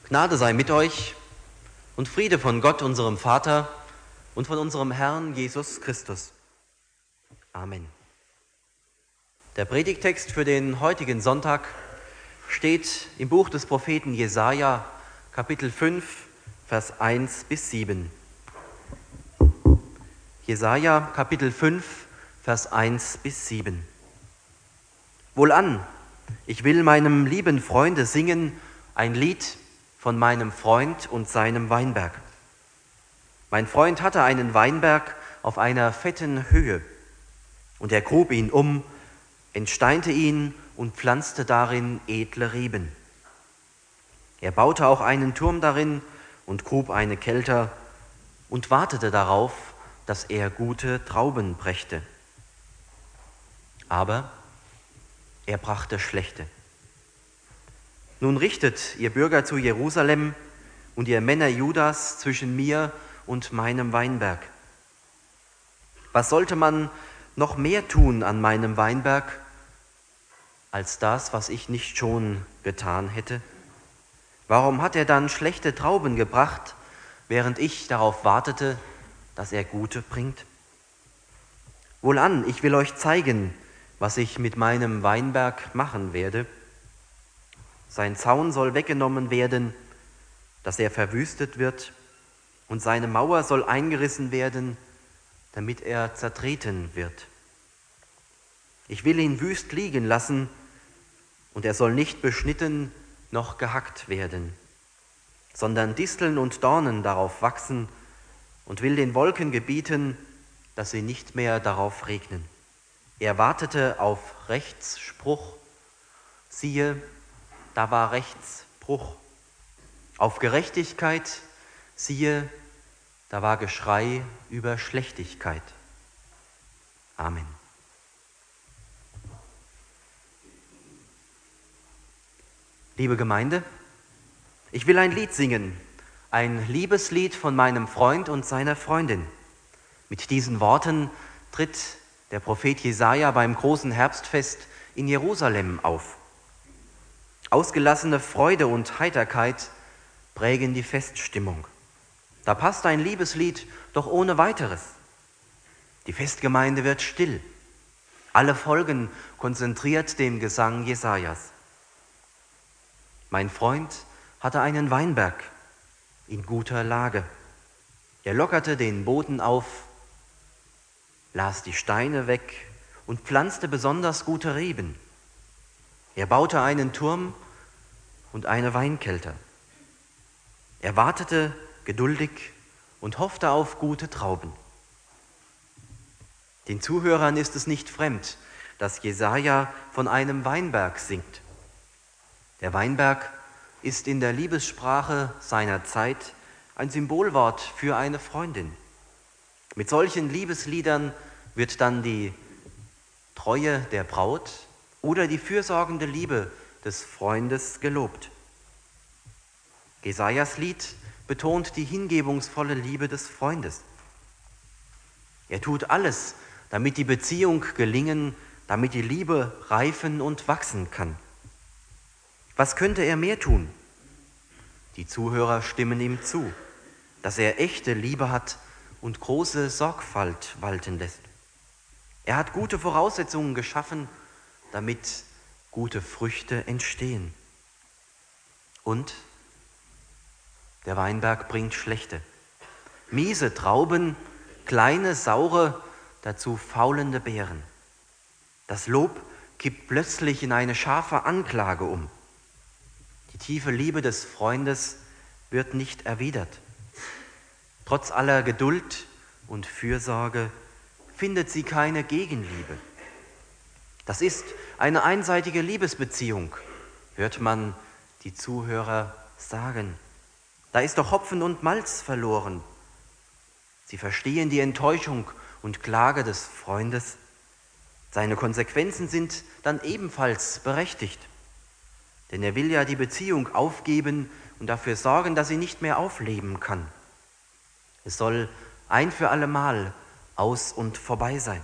Gnade sei mit euch und Friede von Gott, unserem Vater, und von unserem Herrn Jesus Christus. Amen. Der Predigttext für den heutigen Sonntag steht im Buch des Propheten Jesaja, Kapitel 5, Vers 1 bis 7. Jesaja, Kapitel 5, Vers 1 bis 7. Wohlan, ich will meinem lieben Freunde singen ein Lied von meinem Freund und seinem Weinberg. Mein Freund hatte einen Weinberg auf einer fetten Höhe, und er grub ihn um, entsteinte ihn und pflanzte darin edle Reben. Er baute auch einen Turm darin und grub eine Kelter und wartete darauf, dass er gute Trauben brächte. Aber er brachte schlechte. Nun richtet, ihr Bürger zu Jerusalem und ihr Männer Judas, zwischen mir und meinem Weinberg. Was sollte man noch mehr tun an meinem Weinberg, als das, was ich nicht schon getan hätte? Warum hat er dann schlechte Trauben gebracht, während ich darauf wartete, dass er gute bringt? Wohlan, ich will euch zeigen, was ich mit meinem Weinberg machen werde. Sein Zaun soll weggenommen werden, dass er verwüstet wird, und seine Mauer soll eingerissen werden, damit er zertreten wird. Ich will ihn wüst liegen lassen, und er soll nicht beschnitten noch gehackt werden, sondern Disteln und Dornen darauf wachsen, und will den Wolken gebieten, dass sie nicht mehr darauf regnen. Er wartete auf Rechtsspruch, siehe, da war Rechtsbruch. Auf Gerechtigkeit, siehe, da war Geschrei über Schlechtigkeit. Amen. Liebe Gemeinde, ich will ein Lied singen, ein Liebeslied von meinem Freund und seiner Freundin. Mit diesen Worten tritt der Prophet Jesaja beim großen Herbstfest in Jerusalem auf. Ausgelassene Freude und Heiterkeit prägen die Feststimmung. Da passt ein Liebeslied doch ohne weiteres. Die Festgemeinde wird still. Alle folgen konzentriert dem Gesang Jesajas. Mein Freund hatte einen Weinberg in guter Lage. Er lockerte den Boden auf, las die Steine weg und pflanzte besonders gute Reben. Er baute einen Turm und eine Weinkelter. Er wartete geduldig und hoffte auf gute Trauben. Den Zuhörern ist es nicht fremd, dass Jesaja von einem Weinberg singt. Der Weinberg ist in der Liebessprache seiner Zeit ein Symbolwort für eine Freundin. Mit solchen Liebesliedern wird dann die Treue der Braut oder die fürsorgende Liebe des Freundes gelobt. Jesajas Lied betont die hingebungsvolle Liebe des Freundes. Er tut alles, damit die Beziehung gelingen, damit die Liebe reifen und wachsen kann. Was könnte er mehr tun? Die Zuhörer stimmen ihm zu, dass er echte Liebe hat und große Sorgfalt walten lässt. Er hat gute Voraussetzungen geschaffen, damit gute Früchte entstehen. Und der Weinberg bringt schlechte, miese Trauben, kleine, saure, dazu faulende Beeren. Das Lob kippt plötzlich in eine scharfe Anklage um. Die tiefe Liebe des Freundes wird nicht erwidert. Trotz aller Geduld und Fürsorge findet sie keine Gegenliebe. Das ist eine einseitige Liebesbeziehung, hört man die Zuhörer sagen. Da ist doch Hopfen und Malz verloren. Sie verstehen die Enttäuschung und Klage des Freundes. Seine Konsequenzen sind dann ebenfalls berechtigt. Denn er will ja die Beziehung aufgeben und dafür sorgen, dass sie nicht mehr aufleben kann. Es soll ein für allemal aus und vorbei sein.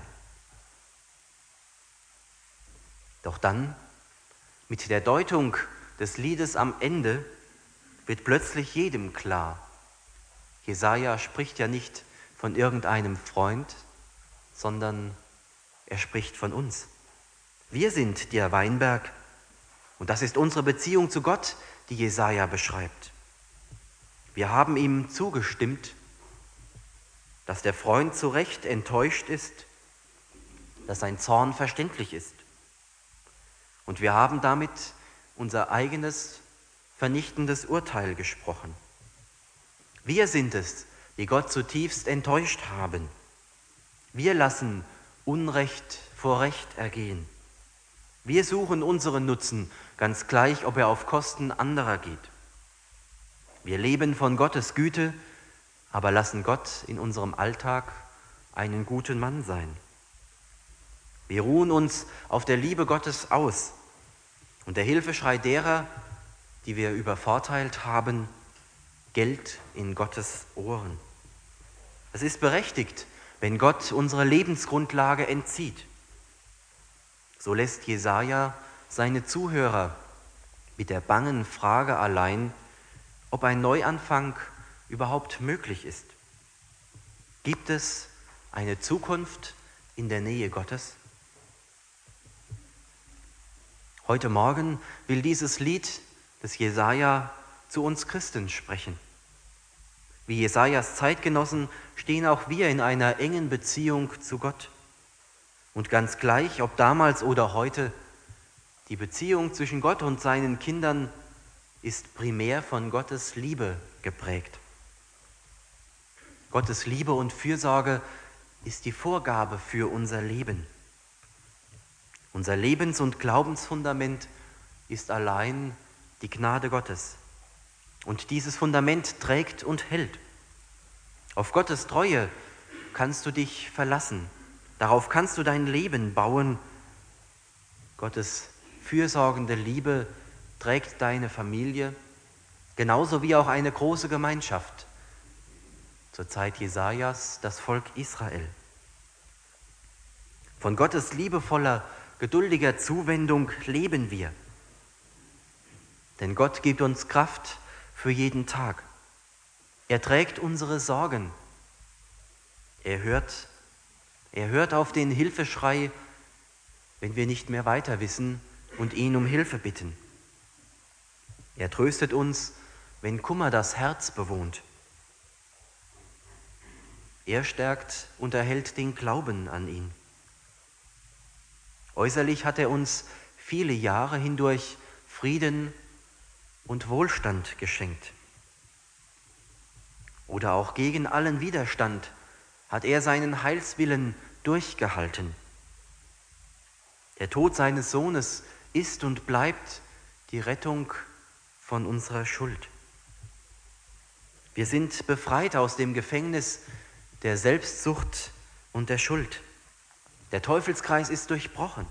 Doch dann, mit der Deutung des Liedes am Ende, wird plötzlich jedem klar. Jesaja spricht ja nicht von irgendeinem Freund, sondern er spricht von uns. Wir sind der Weinberg und das ist unsere Beziehung zu Gott, die Jesaja beschreibt. Wir haben ihm zugestimmt, dass der Freund zu Recht enttäuscht ist, dass sein Zorn verständlich ist. Und wir haben damit unser eigenes vernichtendes Urteil gesprochen. Wir sind es, die Gott zutiefst enttäuscht haben. Wir lassen Unrecht vor Recht ergehen. Wir suchen unseren Nutzen, ganz gleich, ob er auf Kosten anderer geht. Wir leben von Gottes Güte, aber lassen Gott in unserem Alltag einen guten Mann sein. Wir ruhen uns auf der Liebe Gottes aus und der Hilfeschrei derer, die wir übervorteilt haben, gellt in Gottes Ohren. Es ist berechtigt, wenn Gott unsere Lebensgrundlage entzieht. So lässt Jesaja seine Zuhörer mit der bangen Frage allein, ob ein Neuanfang überhaupt möglich ist. Gibt es eine Zukunft in der Nähe Gottes? Heute Morgen will dieses Lied des Jesaja zu uns Christen sprechen. Wie Jesajas Zeitgenossen stehen auch wir in einer engen Beziehung zu Gott. Und ganz gleich, ob damals oder heute, die Beziehung zwischen Gott und seinen Kindern ist primär von Gottes Liebe geprägt. Gottes Liebe und Fürsorge ist die Vorgabe für unser Leben. Unser Lebens- und Glaubensfundament ist allein die Gnade Gottes. Und dieses Fundament trägt und hält. Auf Gottes Treue kannst du dich verlassen. Darauf kannst du dein Leben bauen. Gottes fürsorgende Liebe trägt deine Familie, genauso wie auch eine große Gemeinschaft. Zur Zeit Jesajas das Volk Israel. Von Gottes liebevoller, geduldiger Zuwendung leben wir. Denn Gott gibt uns Kraft für jeden Tag. Er trägt unsere Sorgen. Er hört auf den Hilfeschrei, wenn wir nicht mehr weiter wissen und ihn um Hilfe bitten. Er tröstet uns, wenn Kummer das Herz bewohnt. Er stärkt und erhält den Glauben an ihn. Äußerlich hat er uns viele Jahre hindurch Frieden und Wohlstand geschenkt. Oder auch gegen allen Widerstand hat er seinen Heilswillen durchgehalten. Der Tod seines Sohnes ist und bleibt die Rettung von unserer Schuld. Wir sind befreit aus dem Gefängnis der Selbstsucht und der Schuld. Der Teufelskreis ist durchbrochen.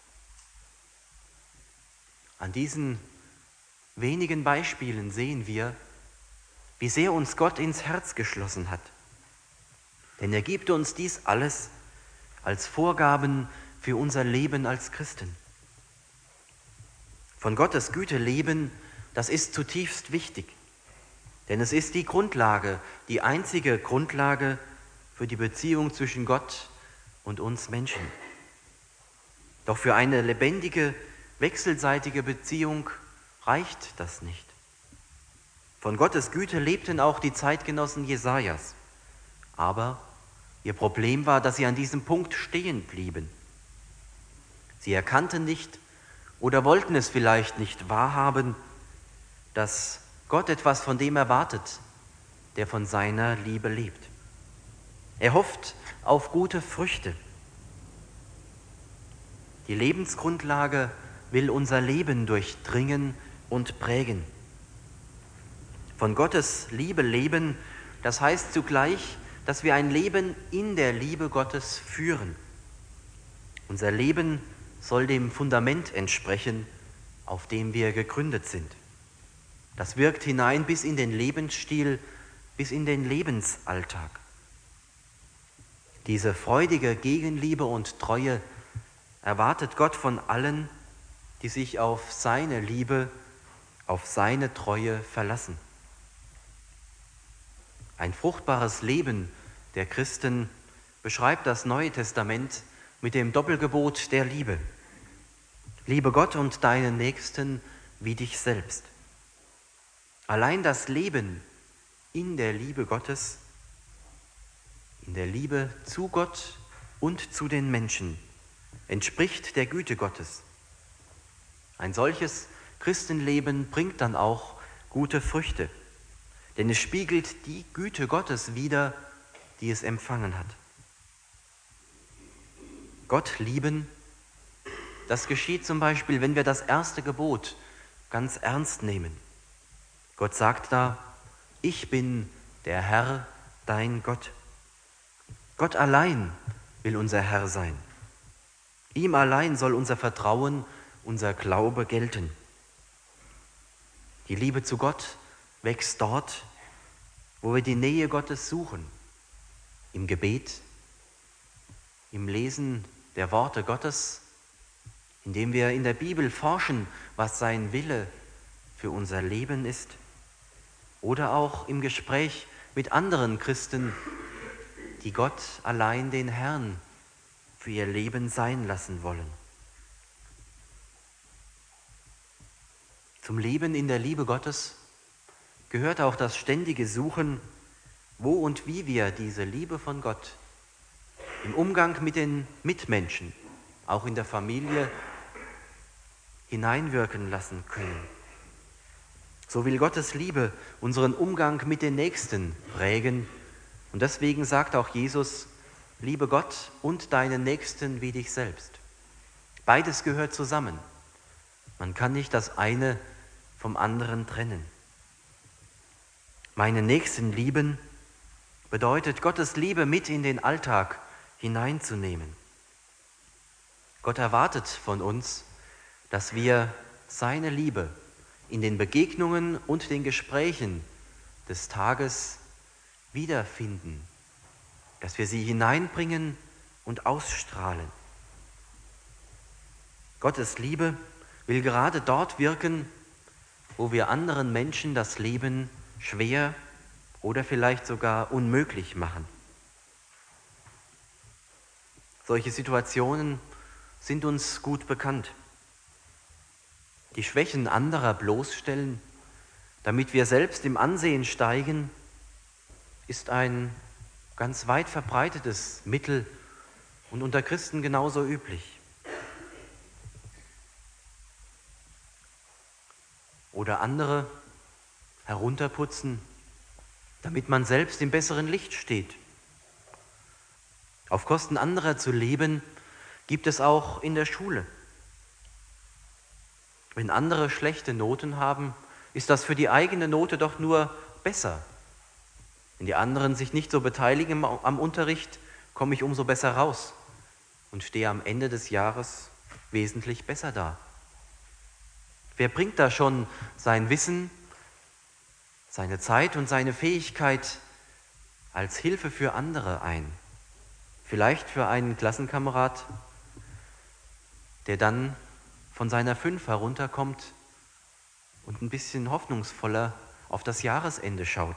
An diesen wenigen Beispielen sehen wir, wie sehr uns Gott ins Herz geschlossen hat. Denn er gibt uns dies alles als Vorgaben für unser Leben als Christen. Von Gottes Güte leben, das ist zutiefst wichtig. Denn es ist die Grundlage, die einzige Grundlage für die Beziehung zwischen Gott und uns Menschen. Doch für eine lebendige, wechselseitige Beziehung reicht das nicht. Von Gottes Güte lebten auch die Zeitgenossen Jesajas. Aber ihr Problem war, dass sie an diesem Punkt stehen blieben. Sie erkannten nicht oder wollten es vielleicht nicht wahrhaben, dass Gott etwas von dem erwartet, der von seiner Liebe lebt. Er hofft auf gute Früchte. Die Lebensgrundlage will unser Leben durchdringen und prägen. Von Gottes Liebe leben, das heißt zugleich, dass wir ein Leben in der Liebe Gottes führen. Unser Leben soll dem Fundament entsprechen, auf dem wir gegründet sind. Das wirkt hinein bis in den Lebensstil, bis in den Lebensalltag. Diese freudige Gegenliebe und Treue erwartet Gott von allen, die sich auf seine Liebe, auf seine Treue verlassen. Ein fruchtbares Leben der Christen beschreibt das Neue Testament mit dem Doppelgebot der Liebe. Liebe Gott und deinen Nächsten wie dich selbst. Allein das Leben in der Liebe Gottes, in der Liebe zu Gott und zu den Menschen, entspricht der Güte Gottes. Ein solches Christenleben bringt dann auch gute Früchte, denn es spiegelt die Güte Gottes wider, die es empfangen hat. Gott lieben, das geschieht zum Beispiel, wenn wir das erste Gebot ganz ernst nehmen. Gott sagt da, ich bin der Herr, dein Gott. Gott allein will unser Herr sein. Ihm allein soll unser Vertrauen, unser Glaube gelten. Die Liebe zu Gott wächst dort, wo wir die Nähe Gottes suchen, im Gebet, im Lesen der Worte Gottes, indem wir in der Bibel forschen, was sein Wille für unser Leben ist, oder auch im Gespräch mit anderen Christen, die Gott allein den Herrn für ihr Leben sein lassen wollen. Zum Leben in der Liebe Gottes gehört auch das ständige Suchen, wo und wie wir diese Liebe von Gott im Umgang mit den Mitmenschen, auch in der Familie, hineinwirken lassen können. So will Gottes Liebe unseren Umgang mit den Nächsten prägen. Und deswegen sagt auch Jesus, liebe Gott und deinen Nächsten wie dich selbst. Beides gehört zusammen. Man kann nicht das eine vom anderen trennen. Meinen Nächsten lieben bedeutet, Gottes Liebe mit in den Alltag hineinzunehmen. Gott erwartet von uns, dass wir seine Liebe in den Begegnungen und den Gesprächen des Tages wiederfinden, dass wir sie hineinbringen und ausstrahlen. Gottes Liebe will gerade dort wirken, wo wir anderen Menschen das Leben schwer oder vielleicht sogar unmöglich machen. Solche Situationen sind uns gut bekannt. Die Schwächen anderer bloßstellen, damit wir selbst im Ansehen steigen, ist ein ganz weit verbreitetes Mittel und unter Christen genauso üblich. Oder andere herunterputzen, damit man selbst im besseren Licht steht. Auf Kosten anderer zu leben, gibt es auch in der Schule. Wenn andere schlechte Noten haben, ist das für die eigene Note doch nur besser. Wenn die anderen sich nicht so beteiligen am Unterricht, komme ich umso besser raus und stehe am Ende des Jahres wesentlich besser da. Wer bringt da schon sein Wissen, seine Zeit und seine Fähigkeit als Hilfe für andere ein? Vielleicht für einen Klassenkamerad, der dann von seiner 5 herunterkommt und ein bisschen hoffnungsvoller auf das Jahresende schaut.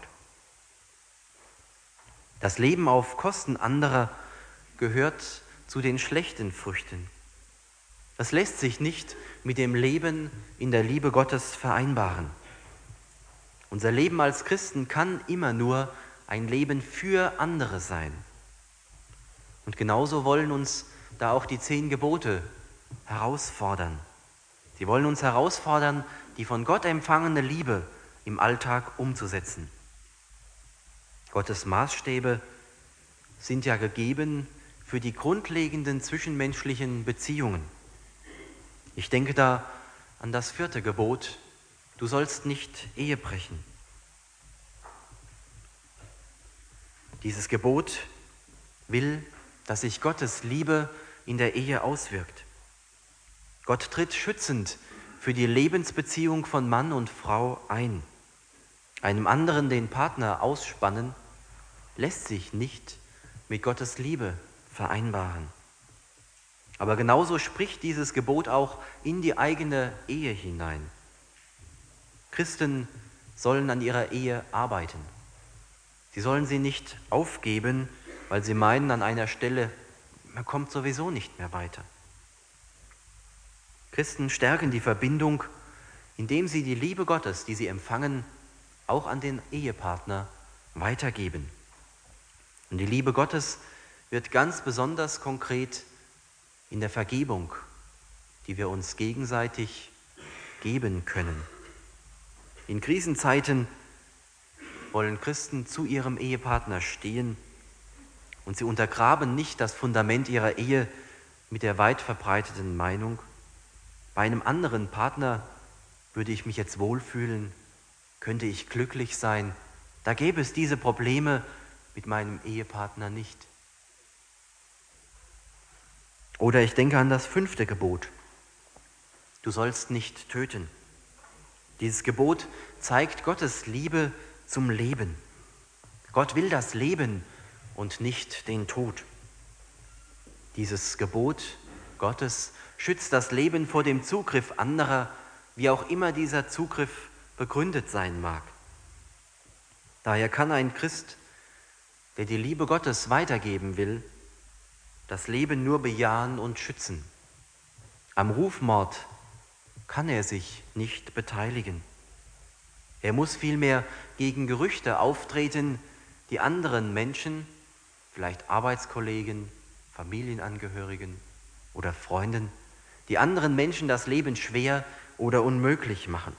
Das Leben auf Kosten anderer gehört zu den schlechten Früchten. Das lässt sich nicht mit dem Leben in der Liebe Gottes vereinbaren. Unser Leben als Christen kann immer nur ein Leben für andere sein. Und genauso wollen uns da auch die 10 Gebote herausfordern. Sie wollen uns herausfordern, die von Gott empfangene Liebe im Alltag umzusetzen. Gottes Maßstäbe sind ja gegeben für die grundlegenden zwischenmenschlichen Beziehungen. Ich denke da an das 4. Gebot, du sollst nicht Ehe brechen. Dieses Gebot will, dass sich Gottes Liebe in der Ehe auswirkt. Gott tritt schützend für die Lebensbeziehung von Mann und Frau ein. Einem anderen den Partner ausspannen, lässt sich nicht mit Gottes Liebe vereinbaren. Aber genauso spricht dieses Gebot auch in die eigene Ehe hinein. Christen sollen an ihrer Ehe arbeiten. Sie sollen sie nicht aufgeben, weil sie meinen, an einer Stelle, man kommt sowieso nicht mehr weiter. Christen stärken die Verbindung, indem sie die Liebe Gottes, die sie empfangen, auch an den Ehepartner weitergeben. Und die Liebe Gottes wird ganz besonders konkret in der Vergebung, die wir uns gegenseitig geben können. In Krisenzeiten wollen Christen zu ihrem Ehepartner stehen und sie untergraben nicht das Fundament ihrer Ehe mit der weit verbreiteten Meinung, bei einem anderen Partner würde ich mich jetzt wohlfühlen, könnte ich glücklich sein, da gäbe es diese Probleme mit meinem Ehepartner nicht. Oder ich denke an das 5. Gebot. Du sollst nicht töten. Dieses Gebot zeigt Gottes Liebe zum Leben. Gott will das Leben und nicht den Tod. Dieses Gebot Gottes schützt das Leben vor dem Zugriff anderer, wie auch immer dieser Zugriff begründet sein mag. Daher kann ein Christ, der die Liebe Gottes weitergeben will, das Leben nur bejahen und schützen. Am Rufmord kann er sich nicht beteiligen. Er muss vielmehr gegen Gerüchte auftreten, die anderen Menschen, vielleicht Arbeitskollegen, Familienangehörigen oder Freunden, die anderen Menschen das Leben schwer oder unmöglich machen.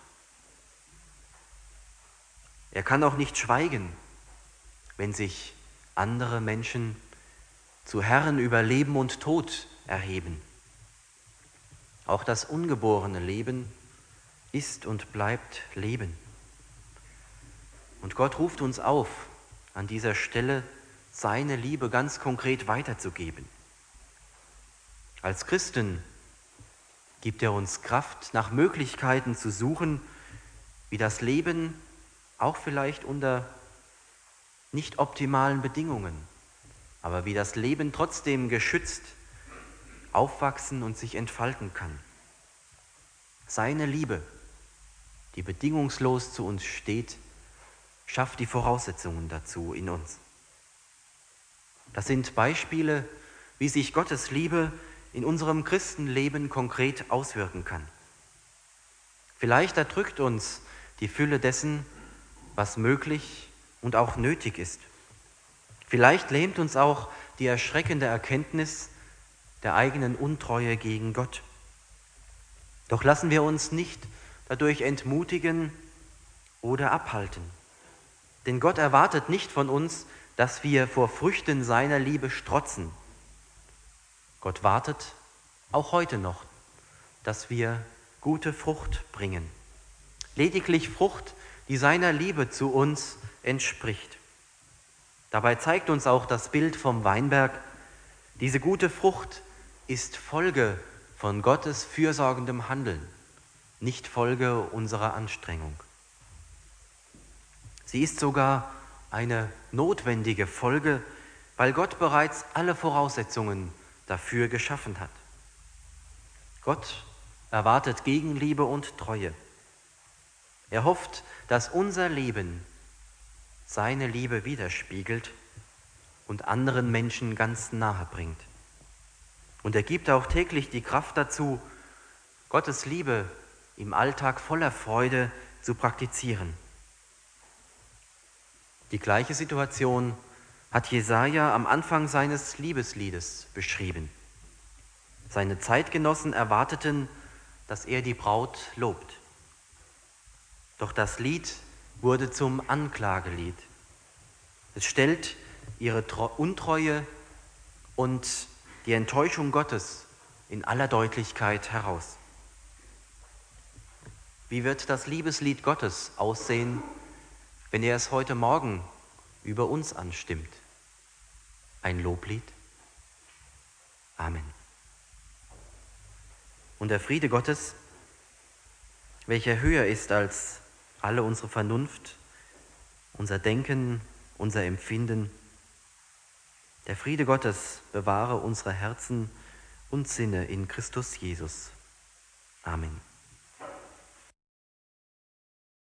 Er kann auch nicht schweigen, wenn sich andere Menschen zu Herren über Leben und Tod erheben. Auch das ungeborene Leben ist und bleibt Leben. Und Gott ruft uns auf, an dieser Stelle seine Liebe ganz konkret weiterzugeben. Als Christen gibt er uns Kraft, nach Möglichkeiten zu suchen, wie das Leben auch vielleicht unter nicht optimalen Bedingungen, aber wie das Leben trotzdem geschützt aufwachsen und sich entfalten kann. Seine Liebe, die bedingungslos zu uns steht, schafft die Voraussetzungen dazu in uns. Das sind Beispiele, wie sich Gottes Liebe in unserem Christenleben konkret auswirken kann. Vielleicht erdrückt uns die Fülle dessen, was möglich und auch nötig ist. Vielleicht lähmt uns auch die erschreckende Erkenntnis der eigenen Untreue gegen Gott. Doch lassen wir uns nicht dadurch entmutigen oder abhalten. Denn Gott erwartet nicht von uns, dass wir vor Früchten seiner Liebe strotzen. Gott wartet auch heute noch, dass wir gute Frucht bringen. Lediglich Frucht, die seiner Liebe zu uns entspricht. Dabei zeigt uns auch das Bild vom Weinberg, diese gute Frucht ist Folge von Gottes fürsorgendem Handeln, nicht Folge unserer Anstrengung. Sie ist sogar eine notwendige Folge, weil Gott bereits alle Voraussetzungen dafür geschaffen hat. Gott erwartet Gegenliebe und Treue. Er hofft, dass unser Leben seine Liebe widerspiegelt und anderen Menschen ganz nahe bringt. Und er gibt auch täglich die Kraft dazu, Gottes Liebe im Alltag voller Freude zu praktizieren. Die gleiche Situation hat Jesaja am Anfang seines Liebesliedes beschrieben. Seine Zeitgenossen erwarteten, dass er die Braut lobt. Doch das Lied wurde zum Anklagelied. Es stellt ihre Untreue und die Enttäuschung Gottes in aller Deutlichkeit heraus. Wie wird das Liebeslied Gottes aussehen, wenn er es heute Morgen über uns anstimmt? Ein Loblied? Amen. Und der Friede Gottes, welcher höher ist als alle unsere Vernunft, unser Denken, unser Empfinden, der Friede Gottes bewahre unsere Herzen und Sinne in Christus Jesus. Amen.